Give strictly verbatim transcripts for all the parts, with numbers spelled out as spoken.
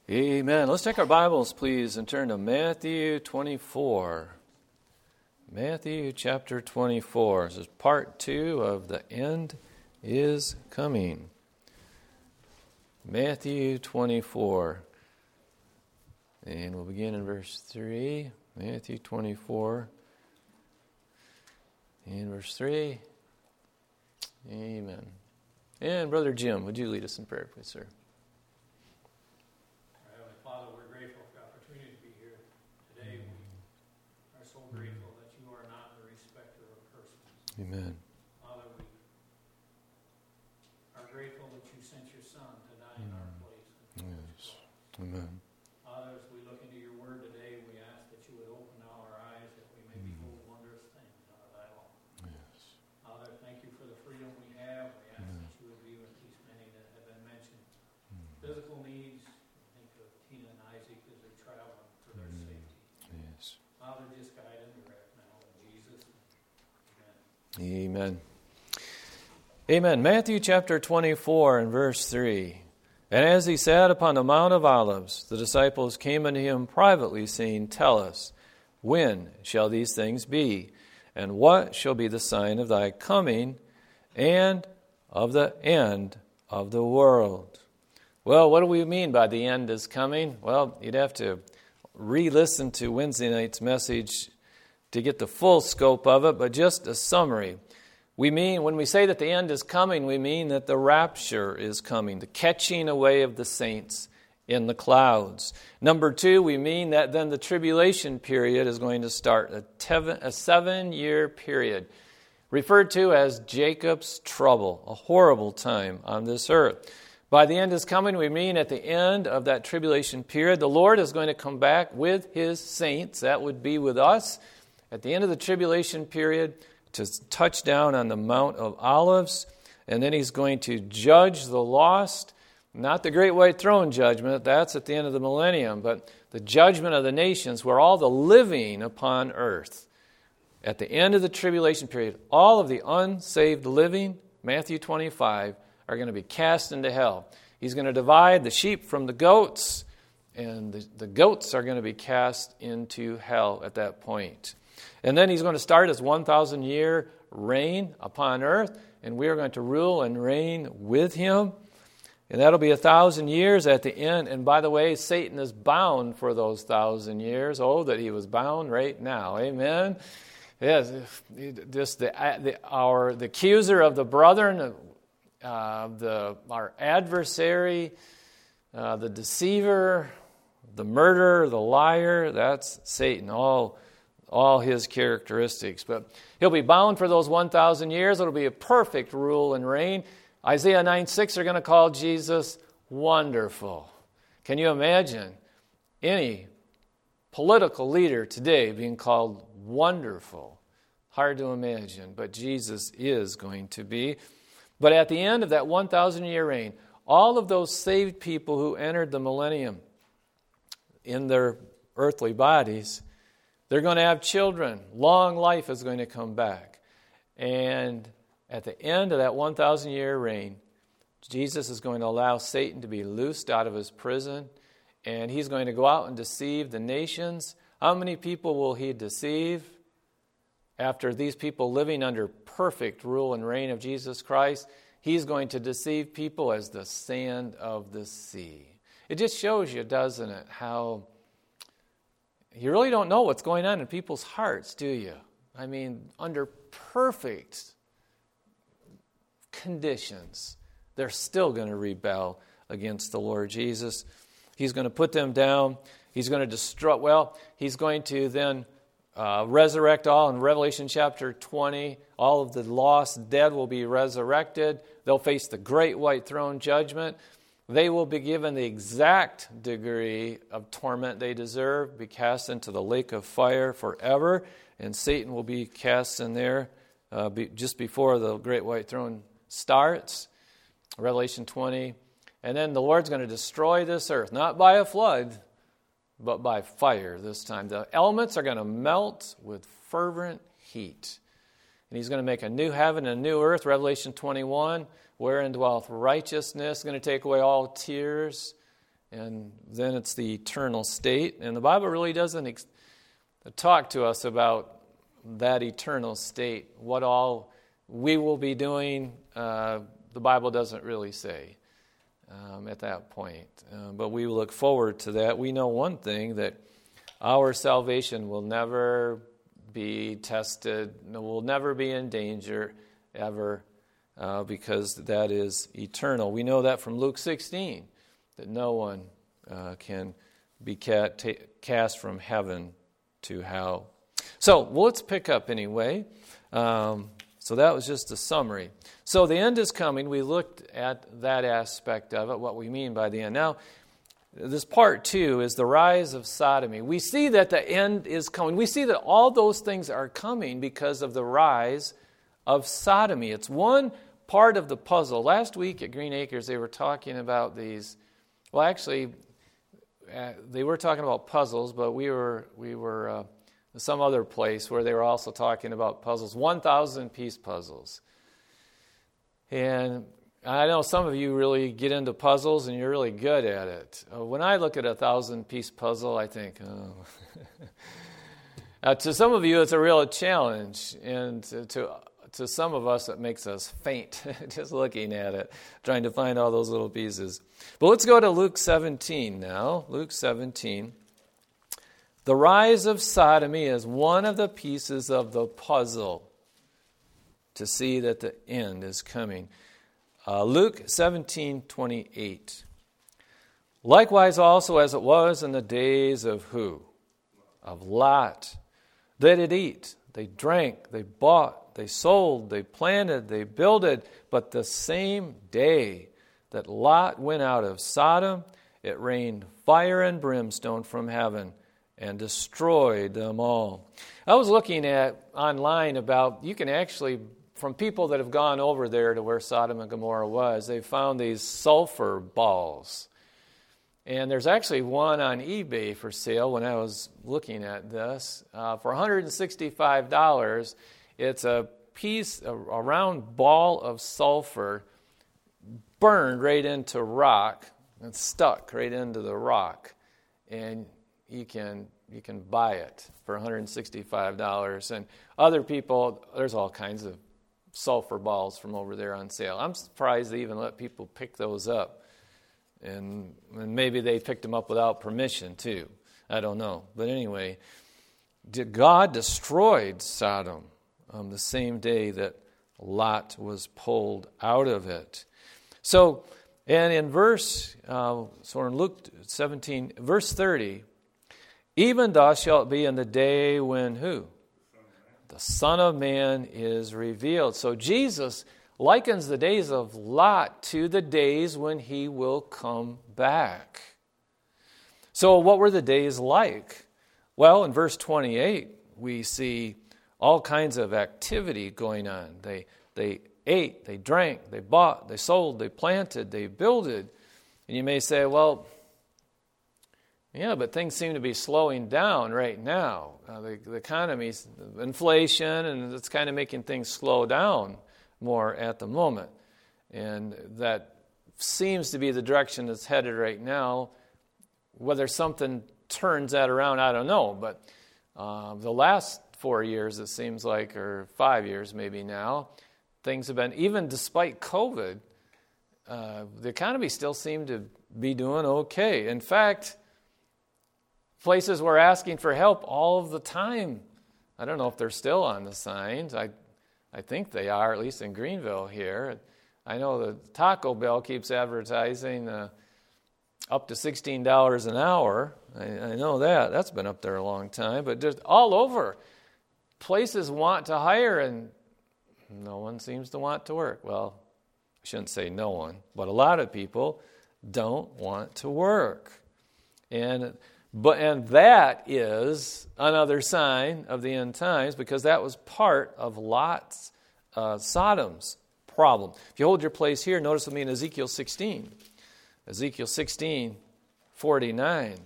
Amen. Let's take our Bibles, please, and turn to Matthew twenty-four. Matthew chapter twenty-four. This is part two of The End is Coming. Matthew twenty-four. And we'll begin in verse three. Matthew twenty-four. In verse three. Amen. And Brother Jim, would you lead us in prayer, please, sir? Amen. Father, we are grateful that you sent your Son to die in our place. Yes. Amen. Father, as we look into your word today, we ask that you would open our eyes that we may behold wondrous things out of thy law. Yes. Father, thank you for the freedom we have. We ask Amen. That you would be with these many that have been mentioned. Mm. Physical needs. We think of Tina and Isaac as they're traveling for their mm. safety. Yes. Father, just guide and direct now in Jesus' name. Amen. Amen. Matthew chapter twenty-four and verse three. And as he sat upon the Mount of Olives, the disciples came unto him privately, saying, Tell us, when shall these things be? And what shall be the sign of thy coming and of the end of the world? Well, what do we mean by the end is coming? Well, you'd have to re-listen to Wednesday night's message to get the full scope of it, but just a summary. We mean, when we say that the end is coming, we mean that the rapture is coming, the catching away of the saints in the clouds. Number two, we mean that then the tribulation period is going to start, a, tev- a seven-year period, referred to as Jacob's trouble, a horrible time on this earth. By the end is coming, we mean at the end of that tribulation period, the Lord is going to come back with his saints, that would be with us, at the end of the tribulation period, to touch down on the Mount of Olives, and then he's going to judge the lost, not the great white throne judgment, that's at the end of the millennium, but the judgment of the nations, where all the living upon earth, at the end of the tribulation period, all of the unsaved living, Matthew twenty-five, are going to be cast into hell. He's going to divide the sheep from the goats, and the, the goats are going to be cast into hell at that point. And then he's going to start his one thousand year reign upon earth, and we are going to rule and reign with him. And that'll be a thousand years at the end. And by the way, Satan is bound for those thousand years. Oh, that he was bound right now. Amen. Yes, just the, the our the accuser of the brethren, uh, the our adversary, uh, the deceiver, the murderer, the liar. That's Satan. All. all his characteristics. But he'll be bound for those one thousand years. It'll be a perfect rule and reign. Isaiah nine six are going to call Jesus wonderful. Can you imagine any political leader today being called wonderful? Hard to imagine, but Jesus is going to be. But at the end of that one thousand year reign, all of those saved people who entered the millennium in their earthly bodies, they're going to have children. Long life is going to come back. And at the end of that one thousand year reign, Jesus is going to allow Satan to be loosed out of his prison, and he's going to go out and deceive the nations. How many people will he deceive? After these people living under perfect rule and reign of Jesus Christ, he's going to deceive people as the sand of the sea. It just shows you, doesn't it, how you really don't know what's going on in people's hearts, do you? I mean, under perfect conditions, they're still going to rebel against the Lord Jesus. He's going to put them down. He's going to destroy, well, he's going to then uh, resurrect all. In Revelation chapter twenty, all of the lost dead will be resurrected. They'll face the great white throne judgment. They will be given the exact degree of torment they deserve, be cast into the lake of fire forever, and Satan will be cast in there uh, be, just before the great white throne starts, Revelation twenty. And then the Lord's going to destroy this earth, not by a flood, but by fire this time. The elements are going to melt with fervent heat. And he's going to make a new heaven and a new earth, Revelation twenty-one, wherein dwelleth righteousness, going to take away all tears. and then it's the eternal state. And the Bible really doesn't ex- talk to us about that eternal state. What all we will be doing, uh, the Bible doesn't really say um, at that point. Uh, but we look forward to that. We know one thing, that our salvation will never be tested, will never be in danger ever, uh, because that is eternal. We know that from Luke sixteen, that no one uh, can be ca- ta- cast from heaven to hell. So, well, let's pick up anyway. Um, so that was just a summary. So the end is coming. We looked at that aspect of it, what we mean by the end. Now, this part two is the rise of sodomy. We see that the end is coming. We see that all those things are coming because of the rise of sodomy. It's one part of the puzzle. Last week at Green Acres, they were talking about these. Well, actually, uh, they were talking about puzzles, but we were we were uh, some other place where they were also talking about puzzles, one thousand piece puzzles. And I know some of you really get into puzzles and you're really good at it. Uh, when I look at a thousand-piece puzzle, I think, oh. uh, to some of you, it's a real challenge. And to, to to some of us, it makes us faint just looking at it, trying to find all those little pieces. But let's go to Luke seventeen now. Luke seventeen. The rise of sodomy is one of the pieces of the puzzle to see that the end is coming. Uh, Luke seventeen twenty-eight. Likewise also as it was in the days of who? Of Lot. They did eat, they drank, they bought, they sold, they planted, they builded. But the same day that Lot went out of Sodom, it rained fire and brimstone from heaven and destroyed them all. I was looking at online about, you can actually, from people that have gone over there to where Sodom and Gomorrah was, they found these sulfur balls. And there's actually one on eBay for sale when I was looking at this. Uh, for one hundred sixty-five dollars, it's a piece, a, a round ball of sulfur burned right into rock and stuck right into the rock. And you can you can buy it for one hundred sixty-five dollars. And other people, there's all kinds of sulfur balls from over there on sale. I'm surprised they even let people pick those up. And, and maybe they picked them up without permission too. I don't know. But anyway, God destroyed Sodom on the same day that Lot was pulled out of it. So, and in verse, uh, so in Luke seventeen, verse thirty, even thus shall it be in the day when who? The Son of Man is revealed. So Jesus likens the days of Lot to the days when he will come back. So what were the days like? Well, in verse twenty-eight, we see all kinds of activity going on. They they ate, they drank, they bought, they sold, they planted, they builded. And you may say, well, yeah, but things seem to be slowing down right now. Uh, the, the economy's inflation, and it's kind of making things slow down more at the moment. And that seems to be the direction that's headed right now. Whether something turns that around, I don't know. But uh, the last four years, it seems like, or five years maybe now, things have been, even despite COVID, uh, the economy still seemed to be doing okay. In fact, places were asking for help all of the time. I don't know if they're still on the signs. I I think they are, at least in Greenville here. I know the Taco Bell keeps advertising uh, up to sixteen dollars an hour. I, I know that. That's been up there a long time. But just all over, places want to hire, and no one seems to want to work. Well, I shouldn't say no one, but a lot of people don't want to work. And But and that is another sign of the end times, because that was part of Lot's, uh, Sodom's problem. If you hold your place here, notice with me in Ezekiel sixteen. Ezekiel sixteen, forty-nine.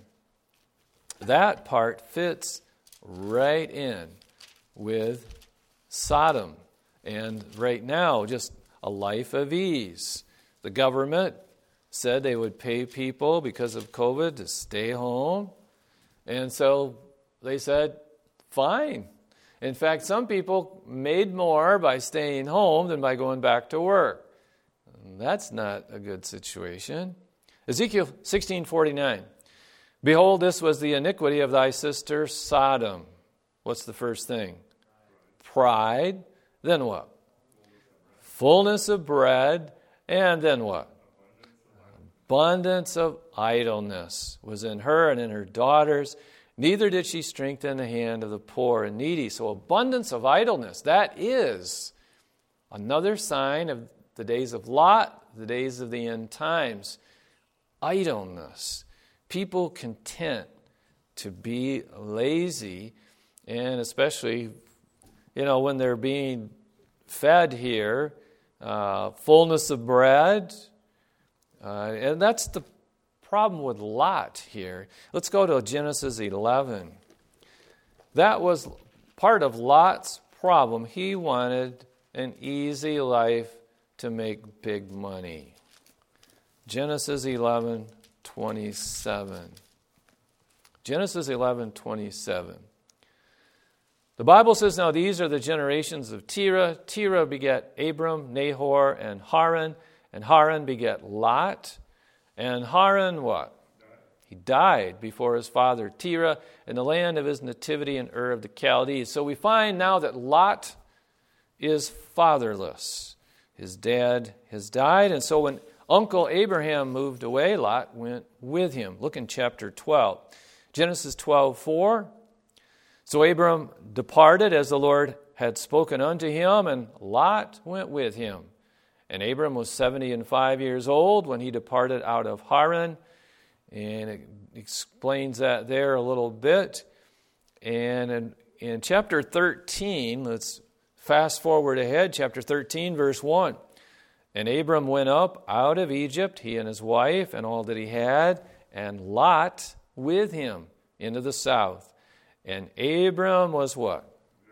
That part fits right in with Sodom. And right now, just a life of ease. The government said they would pay people because of COVID to stay home. And so they said, fine. In fact, some people made more by staying home than by going back to work. That's not a good situation. Ezekiel sixteen forty-nine. Behold, this was the iniquity of thy sister Sodom. What's the first thing? Pride. Then what? Fullness of bread. And then what? Abundance of idleness was in her and in her daughters. Neither did she strengthen the hand of the poor and needy. So abundance of idleness, that is another sign of the days of Lot, the days of the end times. Idleness. People content to be lazy, and especially, you know, when they're being fed here, uh, fullness of bread, uh, and that's the problem with Lot here. Let's go to Genesis eleven. That was part of Lot's problem. He wanted an easy life to make big money. Genesis eleven twenty-seven. Genesis eleven twenty-seven. The Bible says, now these are the generations of Terah. Terah begat Abram, Nahor, and Haran. And Haran begat Lot. And Haran what? He died before his father Terah in the land of his nativity in Ur of the Chaldees. So we find now that Lot is fatherless. His dad has died. And so when Uncle Abraham moved away, Lot went with him. Look in chapter twelve. Genesis twelve four. So Abram departed as the Lord had spoken unto him, and Lot went with him. And Abram was seventy and five years old when he departed out of Haran. And it explains that there a little bit. And in, in chapter thirteen, let's fast forward ahead, chapter thirteen, verse one. And Abram went up out of Egypt, he and his wife, and all that he had, and Lot with him into the south. And Abram was what?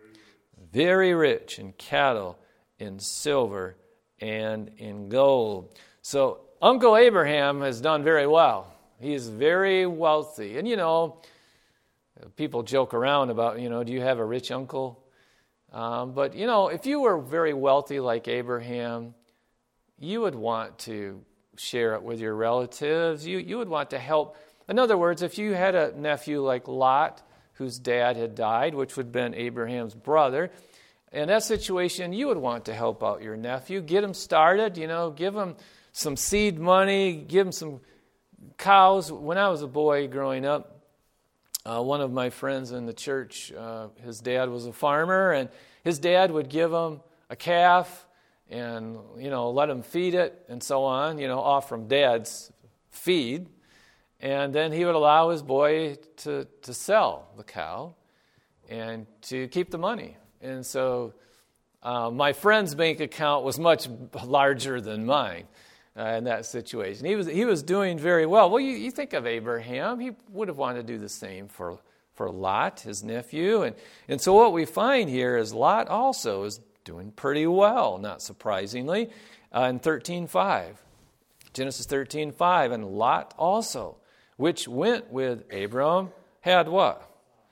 Very rich in cattle, in silver, and in gold. So Uncle Abraham has done very well. He is very wealthy. And you know, people joke around about, you know, do you have a rich uncle? Um, but you know, if you were very wealthy like Abraham, you would want to share it with your relatives. You, you would want to help. In other words, if you had a nephew like Lot, whose dad had died, which would have been Abraham's brother, in that situation, you would want to help out your nephew, get him started, you know, give him some seed money, give him some cows. When I was a boy growing up, uh, one of my friends in the church, uh, his dad was a farmer, and his dad would give him a calf and, you know, let him feed it and so on, you know, off from dad's feed. And then he would allow his boy to, to sell the cow and to keep the money. And so uh, my friend's bank account was much larger than mine uh, in that situation. He was he was doing very well. Well, you, you think of Abraham. He would have wanted to do the same for, for Lot, his nephew. And, and so what we find here is Lot also is doing pretty well, not surprisingly, uh, in thirteen five. Genesis thirteen five, and Lot also, which went with Abram, had what?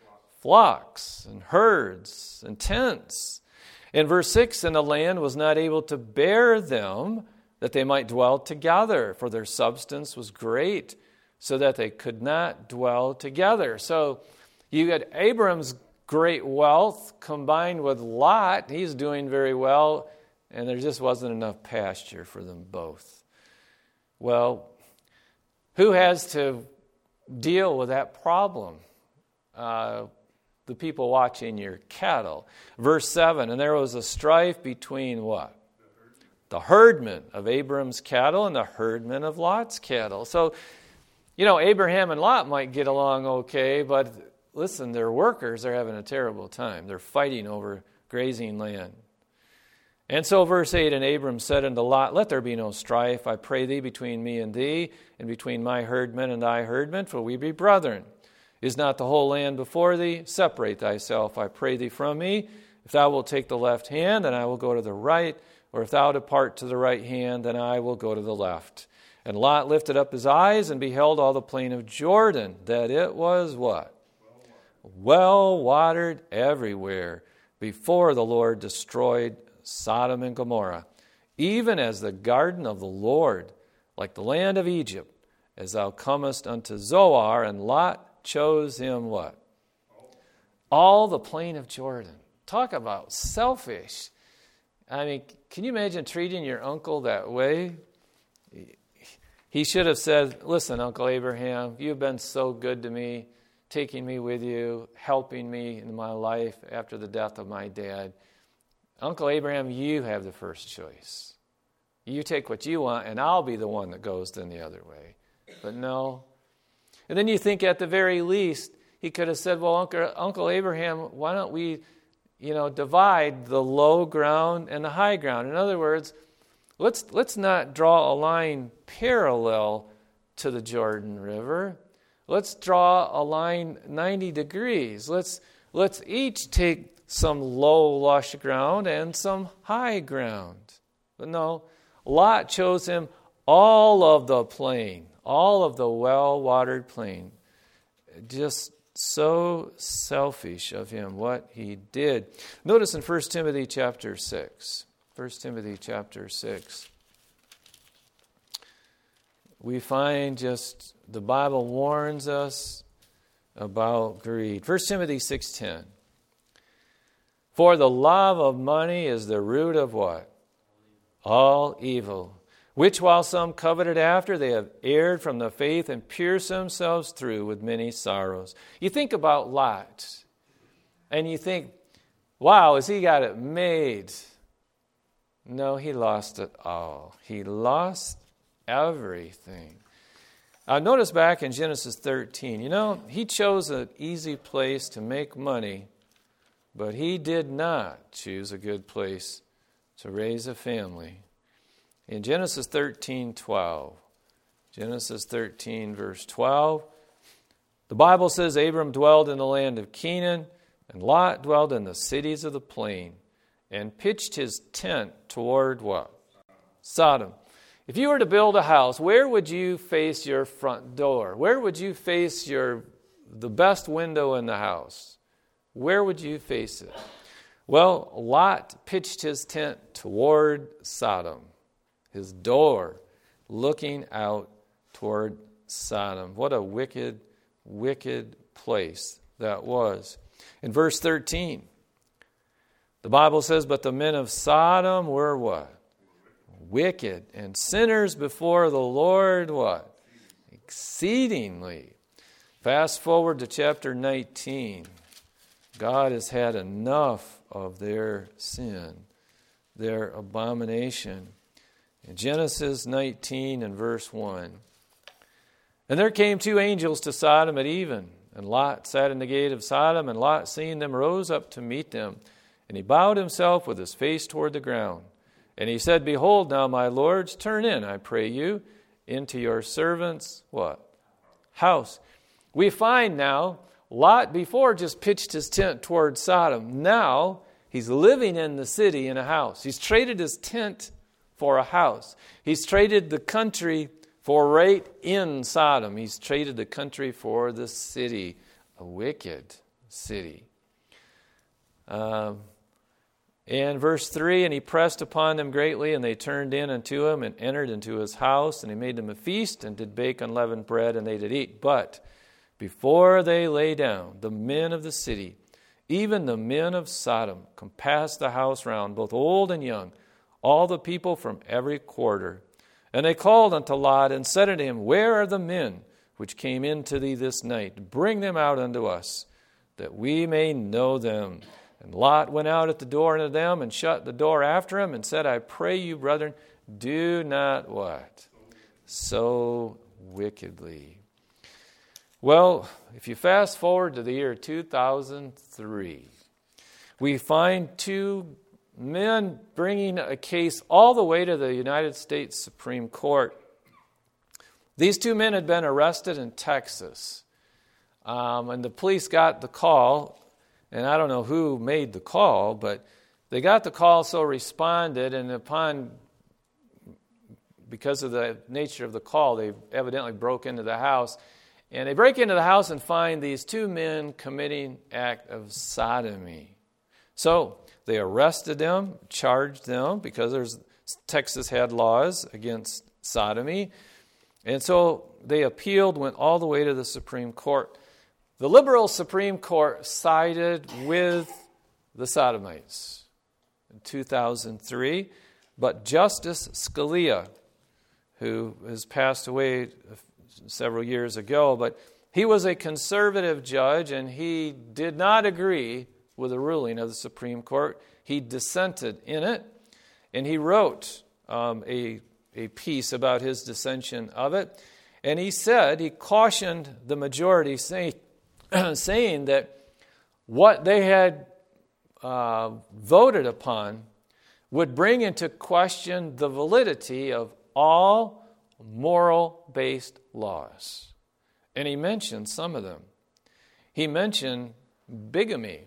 Flocks and herds and tents. In verse six, and the land was not able to bear them, that they might dwell together, for their substance was great, so that they could not dwell together. So you had Abram's great wealth combined with Lot. He's doing very well, and there just wasn't enough pasture for them both. Well, who has to deal with that problem? Uh, the people watching your cattle. Verse seven, and there was a strife between what? The herdmen of Abram's cattle and the herdmen of Lot's cattle. So, you know, Abraham and Lot might get along okay, but listen, their workers are having a terrible time. They're fighting over grazing land. And so verse eight, and Abram said unto Lot, let there be no strife, I pray thee, between me and thee, and between my herdmen and thy herdmen, for we be brethren. Is not the whole land before thee? Separate thyself, I pray thee, from me. If thou wilt take the left hand, then I will go to the right, or if thou depart to the right hand, then I will go to the left. And Lot lifted up his eyes and beheld all the plain of Jordan, that it was what? Well watered everywhere, before the Lord destroyed Sodom and Gomorrah, even as the garden of the Lord, like the land of Egypt, as thou comest unto Zoar. And Lot chose him what? All the plain of Jordan. Talk about selfish. I mean, can you imagine treating your uncle that way? He should have said, listen, Uncle Abraham, you've been so good to me, taking me with you, helping me in my life after the death of my dad. Uncle Abraham, you have the first choice. You take what you want, and I'll be the one that goes then the other way. But no. And then you think at the very least, he could have said, well, Uncle, Uncle Abraham, why don't we, you know, divide the low ground and the high ground? In other words, let's let's not draw a line parallel to the Jordan River. Let's draw a line ninety degrees. Let's let's each take some low, lush ground and some high ground. But no, Lot chose him all of the plain, all of the well-watered plain. Just so selfish of him, what he did. Notice in First Timothy chapter six. First Timothy chapter six. We find just the Bible warns us about greed. First Timothy six ten. For the love of money is the root of what? All evil. Which while some coveted after, they have erred from the faith and pierced themselves through with many sorrows. You think about Lot, and you think, wow, has he got it made? No, he lost it all. He lost everything. Uh, notice back in Genesis thirteen, you know, he chose an easy place to make money, but he did not choose a good place to raise a family. In Genesis thirteen twelve, Genesis thirteen, verse twelve, the Bible says Abram dwelled in the land of Canaan, and Lot dwelled in the cities of the plain, and pitched his tent toward what? Sodom. If you were to build a house, where would you face your front door? Where would you face your the best window in the house? Where would you face it? Well, Lot pitched his tent toward Sodom. His door looking out toward Sodom. What a wicked, wicked place that was. In verse thirteen, the Bible says, but the men of Sodom were what? Wicked and sinners before the Lord what? Exceedingly. Fast forward to chapter nineteen. God has had enough of their sin, their abomination. In Genesis nineteen and verse one. And there came two angels to Sodom at even, and Lot sat in the gate of Sodom, and Lot, seeing them, rose up to meet them. And he bowed himself with his face toward the ground. And he said, behold, now, my lords, turn in, I pray you, into your servant's what? House. We find now, Lot before just pitched his tent toward Sodom. Now, he's living in the city in a house. He's traded his tent for a house. He's traded the country for right in Sodom. He's traded the country for the city, a wicked city. Um, and verse three, and he pressed upon them greatly, and they turned in unto him, and entered into his house, and he made them a feast, and did bake unleavened bread, and they did eat. But before they lay down, the men of the city, even the men of Sodom, compassed the house round, both old and young, all the people from every quarter. And they called unto Lot, and said unto him, where are the men which came in to thee this night? Bring them out unto us, that we may know them. And Lot went out at the door unto them, and shut the door after him, and said, I pray you, brethren, do not what? So wickedly. Well, if you fast forward to the year two thousand three, we find two men bringing a case all the way to the United States Supreme Court. These two men had been arrested in Texas, um, and the police got the call, and I don't know who made the call, but they got the call, so responded, and upon because of the nature of the call, they evidently broke into the house. And they break into the house and find these two men committing act of sodomy. So they arrested them, charged them, because there's Texas had laws against sodomy. And so they appealed, went all the way to the Supreme Court. The liberal Supreme Court sided with the sodomites in two thousand three. But Justice Scalia, who has passed away several years ago, but he was a conservative judge, and he did not agree with the ruling of the Supreme Court. He dissented in it, and he wrote um, a, a piece about his dissension of it. And he said, he cautioned the majority, say, saying that what they had uh, voted upon would bring into question the validity of all moral-based laws. And he mentioned some of them. He mentioned bigamy.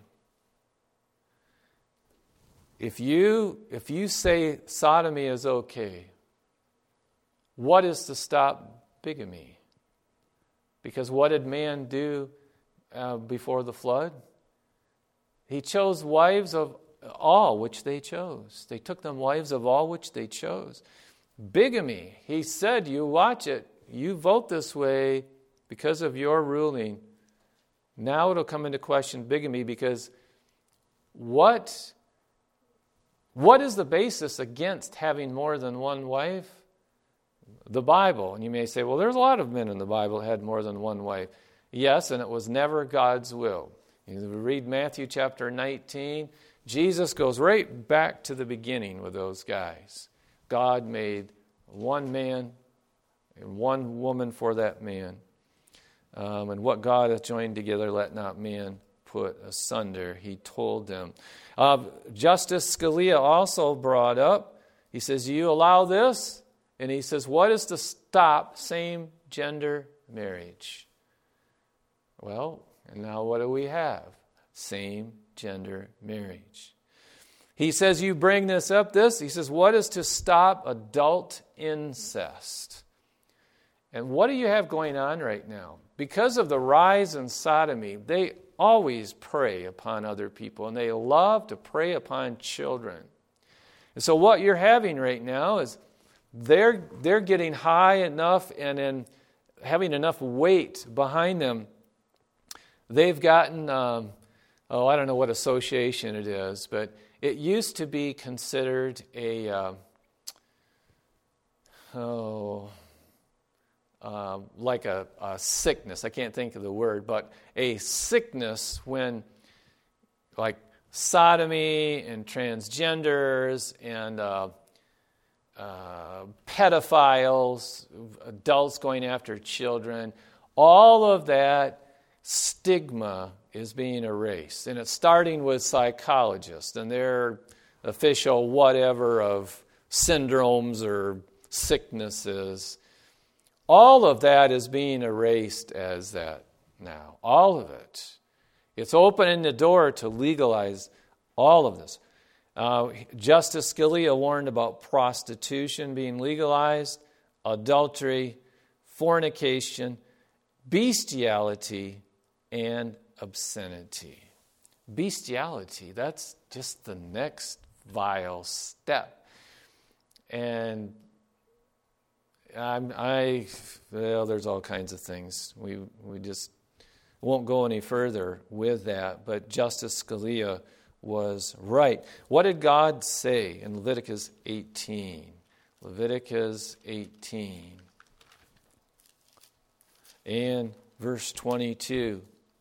If you, if you say sodomy is okay, what is to stop bigamy? Because what did man do uh, before the flood? He chose wives of all which they chose. They took them wives of all which they chose. Bigamy, he said, you watch it, you vote this way because of your ruling. Now it'll come into question bigamy, because what, what is the basis against having more than one wife? The Bible. And you may say, well, there's a lot of men in the Bible that had more than one wife. Yes, and it was never God's will. You read Matthew chapter nineteen, Jesus goes right back to the beginning with those guys. God made one man and one woman for that man. Um, and what God hath joined together, let not man put asunder, he told them. Uh, Justice Scalia also brought up, he says, you allow this? And he says, what is to stop same-gender marriage? Well, and now what do we have? Same-gender marriage. He says, you bring this up, this. He says, what is to stop adult incest? And what do you have going on right now? Because of the rise in sodomy, they always prey upon other people, and they love to prey upon children. And so what you're having right now is they're, they're getting high enough and in having enough weight behind them. They've gotten, um, oh, I don't know what association it is, but it used to be considered a, uh, oh, uh, like a, a sickness. I can't think of the word, but a sickness when, like, sodomy and transgenders and uh, uh, pedophiles, adults going after children, all of that stigma is being erased. And it's starting with psychologists and their official whatever of syndromes or sicknesses. All of that is being erased as that now. All of it. It's opening the door to legalize all of this. Uh, Justice Scalia warned about prostitution being legalized, adultery, fornication, bestiality, and obscenity. Bestiality, that's just the next vile step. And I'm, I, well, there's all kinds of things. We we just won't go any further with that. But Justice Scalia was right. What did God say in Leviticus eighteen? Leviticus eighteen. And verse twenty-two.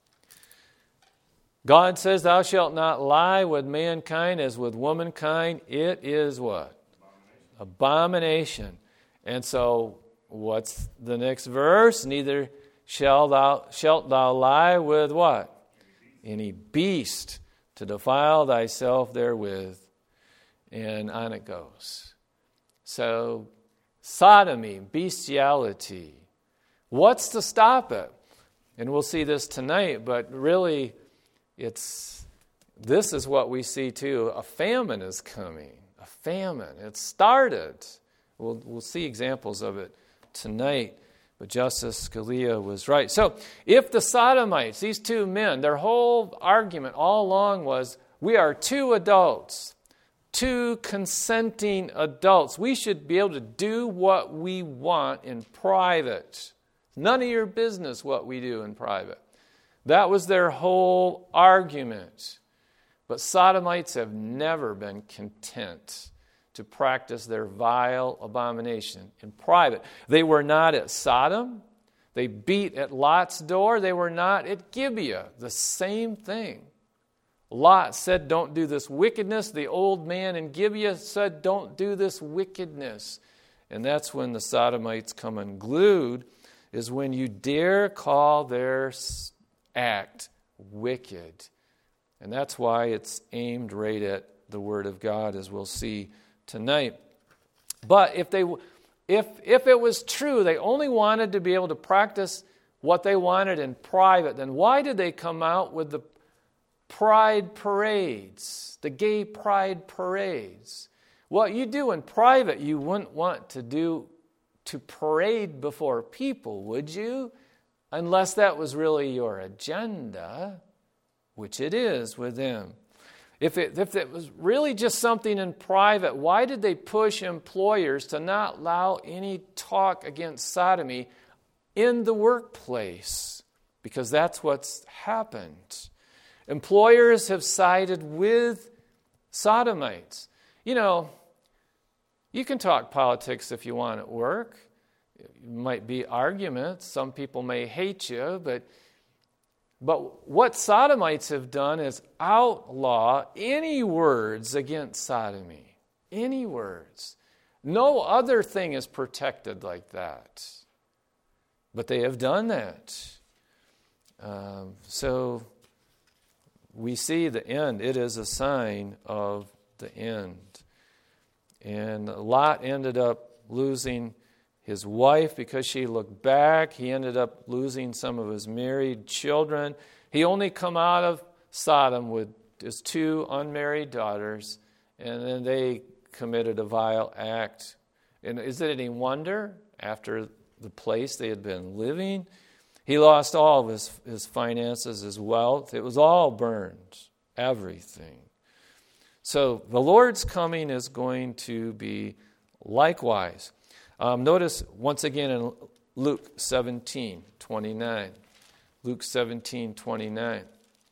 God says, thou shalt not lie with mankind as with womankind. It is what? Abomination. Abomination. And so, what's the next verse? Neither shalt thou, shalt thou lie with what? Any beast to defile thyself therewith. And on it goes. So, sodomy, bestiality. What's to stop it? And we'll see this tonight, but really, it's this is what we see too. A famine is coming. A famine. It started We'll, we'll see examples of it tonight. But Justice Scalia was right. So if the Sodomites, these two men, their whole argument all along was, we are two adults, two consenting adults. We should be able to do what we want in private. None of your business what we do in private. That was their whole argument. But Sodomites have never been content to practice their vile abomination in private. They were not at Sodom. They beat at Lot's door. They were not at Gibeah. The same thing. Lot said, don't do this wickedness. The old man in Gibeah said, don't do this wickedness. And that's when the Sodomites come unglued, is when you dare call their act wicked. And that's why it's aimed right at the Word of God, as we'll see tonight. But if they, if if it was true, they only wanted to be able to practice what they wanted in private, then why did they come out with the pride parades, the gay pride parades? What you do in private, you wouldn't want to do to parade before people, would you? Unless that was really your agenda, which it is with them. If it, if it was really just something in private, why did they push employers to not allow any talk against sodomy in the workplace? Because that's what's happened. Employers have sided with sodomites. You know, you can talk politics if you want at work. It might be arguments. Some people may hate you, but But what sodomites have done is outlaw any words against sodomy. Any words. No other thing is protected like that. But they have done that. Um, so we see the end. It is a sign of the end. And Lot ended up losing his wife because she looked back. He ended up losing some of his married children. He only come out of Sodom with his two unmarried daughters, and then they committed a vile act. And is it any wonder, after the place they had been living, he lost all of his, his finances, his wealth. It was all burned, everything. So the Lord's coming is going to be likewise. Um, notice once again in Luke seventeen twenty-nine. Luke seventeen twenty-nine.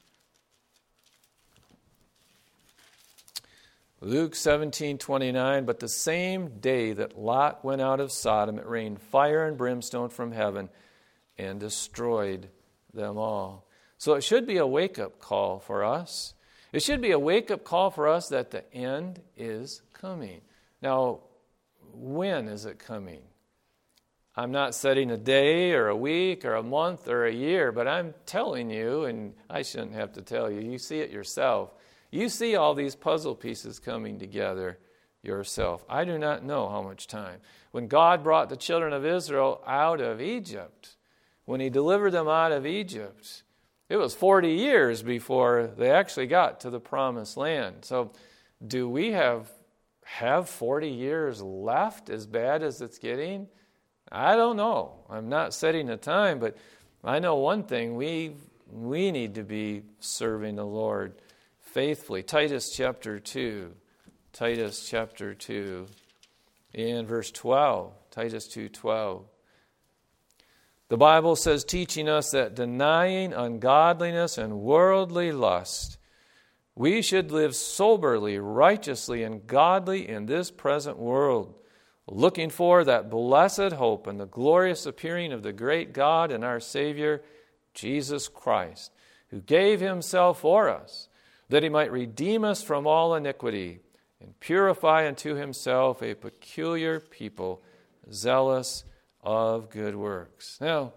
Luke seventeen twenty-nine. But the same day that Lot went out of Sodom, it rained fire and brimstone from heaven and destroyed them all. So it should be a wake-up call for us. It should be a wake-up call for us that the end is coming. Now, when is it coming? I'm not setting a day or a week or a month or a year, but I'm telling you, and I shouldn't have to tell you, you see it yourself. You see all these puzzle pieces coming together yourself. I do not know how much time. When God brought the children of Israel out of Egypt, when He delivered them out of Egypt, it was forty years before they actually got to the promised land. So do we have have forty years left, as bad as it's getting? I don't know. I'm not setting a time, but I know one thing. We we need to be serving the Lord faithfully. Titus chapter two. Titus chapter two and verse twelve. Titus two twelve. The Bible says, teaching us that denying ungodliness and worldly lust, we should live soberly, righteously, and godly in this present world, looking for that blessed hope and the glorious appearing of the great God and our Savior, Jesus Christ, who gave Himself for us, that He might redeem us from all iniquity and purify unto Himself a peculiar people, zealous of good works. Now,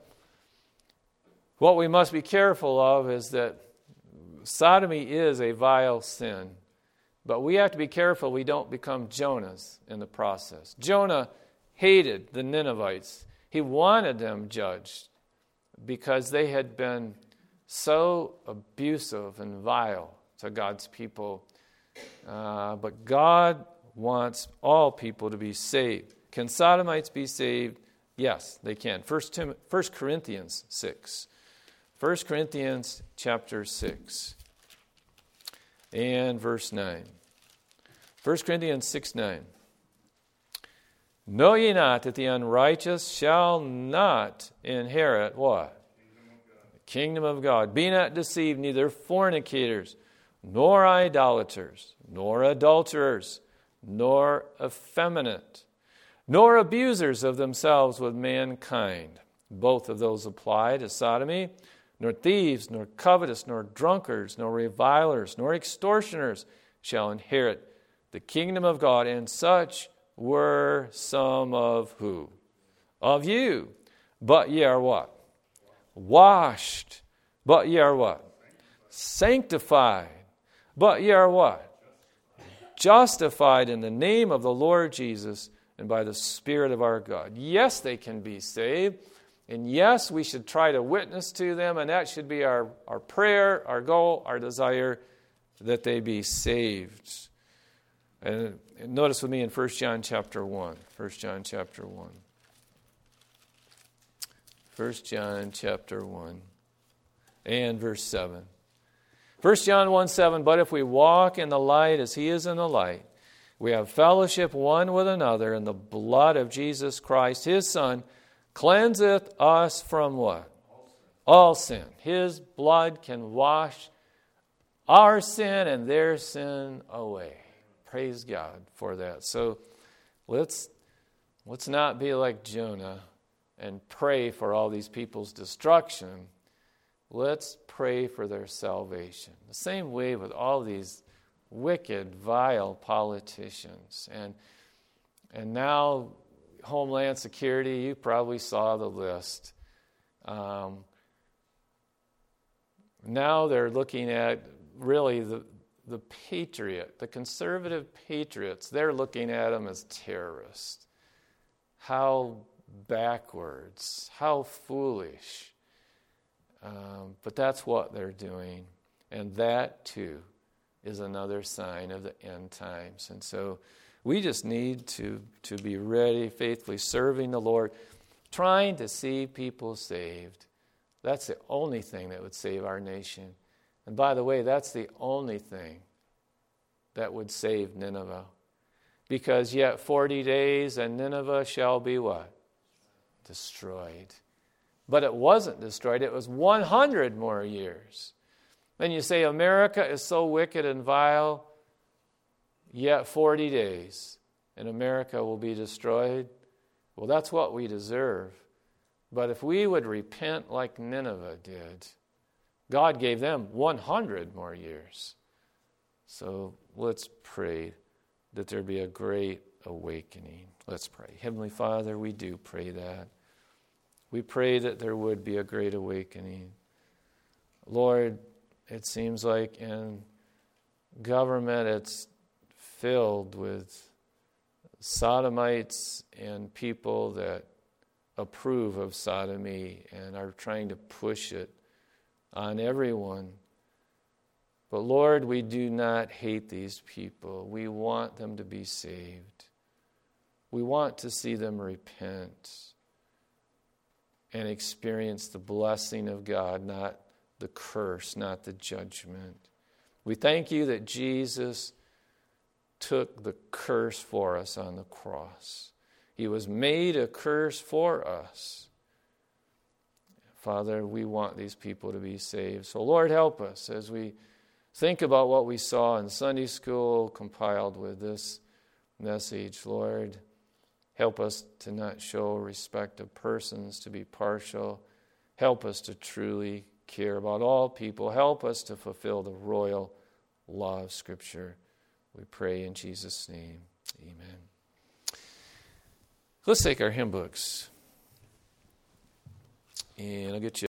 what we must be careful of is that sodomy is a vile sin, but we have to be careful we don't become Jonahs in the process. Jonah hated the Ninevites. He wanted them judged because they had been so abusive and vile to God's people. Uh, but God wants all people to be saved. Can Sodomites be saved? Yes, they can. First, Tim, First Corinthians six. First Corinthians chapter six and verse nine. First Corinthians six nine. Know ye not that the unrighteous shall not inherit what? The kingdom of God. Be not deceived, neither fornicators, nor idolaters, nor adulterers, nor effeminate, nor abusers of themselves with mankind. Both of those apply to sodomy. Nor thieves, nor covetous, nor drunkards, nor revilers, nor extortioners shall inherit the kingdom of God. And such were some of who? Of you. But ye are what? Washed. But ye are what? Sanctified. But ye are what? Justified in the name of the Lord Jesus and by the Spirit of our God. Yes, they can be saved. And yes, we should try to witness to them, and that should be our, our prayer, our goal, our desire, that they be saved. And notice with me in First John chapter one. First John chapter one. First John chapter one and verse seven. First John one seven, but if we walk in the light as he is in the light, we have fellowship one with another, and the blood of Jesus Christ, his Son, cleanseth us from what? All sin. His blood can wash our sin and their sin away. Praise God for that. So let's let's not be like Jonah and pray for all these people's destruction. Let's pray for their salvation. The same way with all these wicked, vile politicians. And and now Homeland Security, you probably saw the list. Um, now they're looking at really the the patriot, the conservative patriots. They're looking at them as terrorists. How backwards, how foolish. Um, but that's what they're doing. And that, too, is another sign of the end times. And so we just need to, to be ready, faithfully serving the Lord, trying to see people saved. That's the only thing that would save our nation. And by the way, that's the only thing that would save Nineveh. Because yet forty days and Nineveh shall be what? Destroyed. But it wasn't destroyed. It was one hundred more years. Then you say America is so wicked and vile, yet forty days, and America will be destroyed. Well, that's what we deserve. But if we would repent like Nineveh did, God gave them one hundred more years. So let's pray that there be a great awakening. Let's pray. Heavenly Father, we do pray that. We pray that there would be a great awakening. Lord, it seems like in government it's filled with sodomites and people that approve of sodomy and are trying to push it on everyone. But Lord, we do not hate these people. We want them to be saved. We want to see them repent and experience the blessing of God, not the curse, not the judgment. We thank you that Jesus took the curse for us on the cross. He was made a curse for us. Father, we want these people to be saved. So Lord, help us as we think about what we saw in Sunday school compiled with this message. Lord, help us to not show respect of persons, to be partial. Help us to truly care about all people. Help us to fulfill the royal law of Scripture. We pray in Jesus' name. Amen. Let's take our hymn books. And I'll get you